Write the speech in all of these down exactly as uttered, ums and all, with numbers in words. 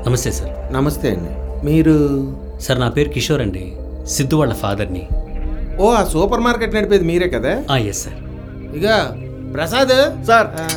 నమస్తే సార్. నమస్తే అండి. మీరు? సార్ నా పేరు కిషోర్ అండి, సిద్ధు వాళ్ళ ఫాదర్ని. ఓ, ఆ సూపర్ మార్కెట్ నడిపేది మీరే కదా? Yes sir. ఇక ప్రసాద్ సార్, ఆ,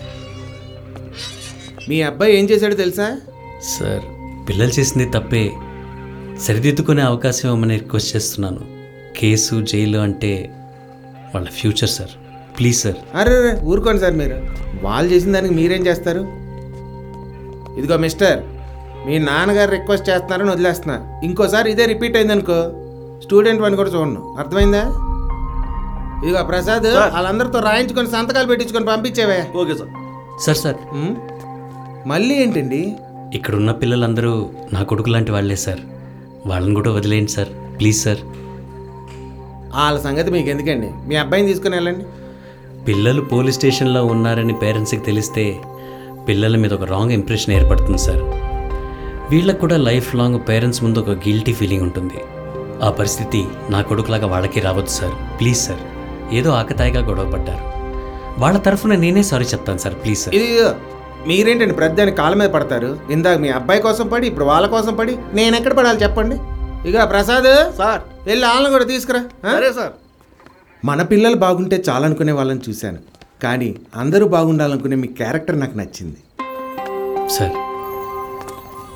మీ అబ్బాయి ఏం చేశాడో తెలుసా? సార్ పిల్లలు చేసింది తప్పే, సరిదిద్దుకునే అవకాశం ఇవ్వమని రిక్వెస్ట్ చేస్తున్నాను. కేసు జైలు అంటే వాళ్ళ ఫ్యూచర్ సార్, ప్లీజ్ సార్. అరే రే ఊరుకోండి సార్. మీరు వాళ్ళు చేసిన దానికి మీరేం చేస్తారు? ఇదిగో మిస్టర్, మీ నాన్నగారు రిక్వెస్ట్ చేస్తున్నారని వదిలేస్తున్నా. ఇంకోసారి ఇదే రిపీట్ అయిందనుకో స్టూడెంట్ అని కూడా చూడను, అర్థమైందా? ఇదిగో ప్రసాద్, వాళ్ళందరితో రాయించుకొని సంతకాలు పెట్టించుకొని పంపించేవే. Okay sir. Sir sir um, మళ్ళీ ఏంటండి? ఇక్కడున్న పిల్లలందరూ నా కొడుకు లాంటి వాళ్ళే సార్, వాళ్ళని కూడా వదిలేయండి సార్, ప్లీజ్ సార్. వాళ్ళ సంగతి మీకు ఎందుకండి? మీ అబ్బాయిని తీసుకుని వెళ్ళండి. పిల్లలు పోలీస్ స్టేషన్లో ఉన్నారని పేరెంట్స్కి తెలిస్తే పిల్లల మీద ఒక రాంగ్ ఇంప్రెషన్ ఏర్పడుతుంది సార్. వీళ్ళకు కూడా లైఫ్ లాంగ్ పేరెంట్స్ ముందు ఒక గిల్టీ ఫీలింగ్ ఉంటుంది. ఆ పరిస్థితి నా కొడుకులాగా వాళ్ళకి రావద్దు సార్, ప్లీజ్ సార్. ఏదో ఆకతాయిగా గొడవ పడ్డారు, వాళ్ళ తరఫున నేనే సారీ చెప్తాను సార్, ప్లీజ్ సార్. ఇది మీరేంటండి ప్రతిదాని కాళ్ళ మీద పడతారు? ఇందాక మీ అబ్బాయి కోసం పడి ఇప్పుడు వాళ్ళ కోసం పడి నేను ఎక్కడ పడాలి చెప్పండి? ఇక ప్రసాద్ సార్, వెళ్ళి వాళ్ళని కూడా తీసుకురా. ఆ? సరే సార్. మన పిల్లలు బాగుంటే చాలనుకునే వాళ్ళని చూశాను, కానీ అందరూ బాగుండాలనుకునే మీ క్యారెక్టర్ నాకు నచ్చింది సార్